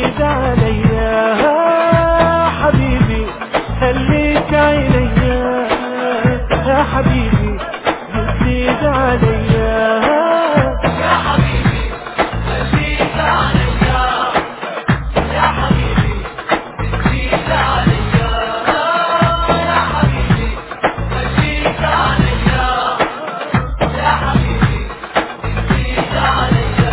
بتزيد عليا حبيبي خليك عليا يا حبيبي بتزيد عليا يا حبيبي خليك عليا يا حبيبي بتزيد عليا يا حبيبي خليك عليا يا حبيبي بتزيد عليا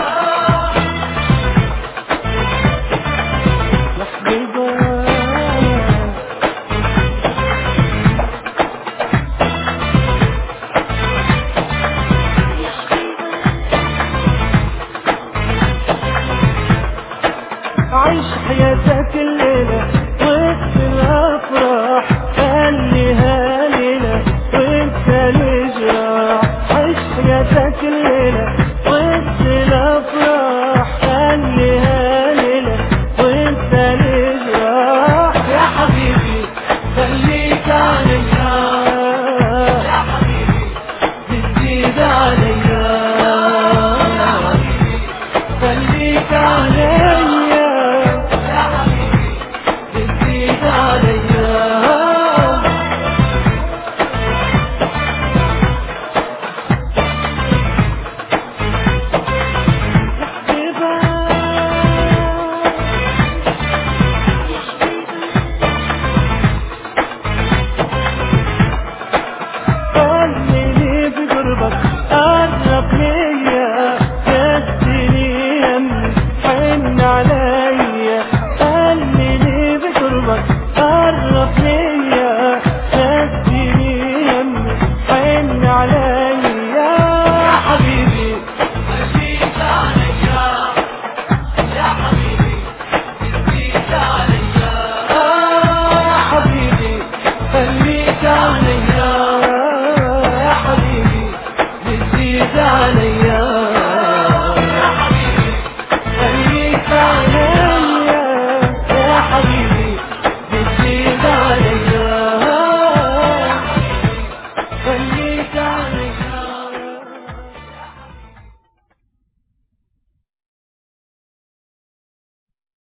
عيش حياتك الليلة وسط الأفراح خليها ليلة وانت الجراح عيش حياتك الليلة وسط الأفراح خليها ليلة وانت الجراح يا حبيبي خليك عليا يا حبيبي بتزيد عليا يا حبيبي خليك عليا يا حبيبي بتزيد عليا خليني بقربك قرب ليا جدني يمي حن عليا خليني بقربك قرب ليا جدني يمي حن عليا يا حبيبي خليك عليا يا حبيبي بتزيد عليا يا حبيبي خليك عليا يا حبيبي بتزيد عليا يا حبيبي خليك عليا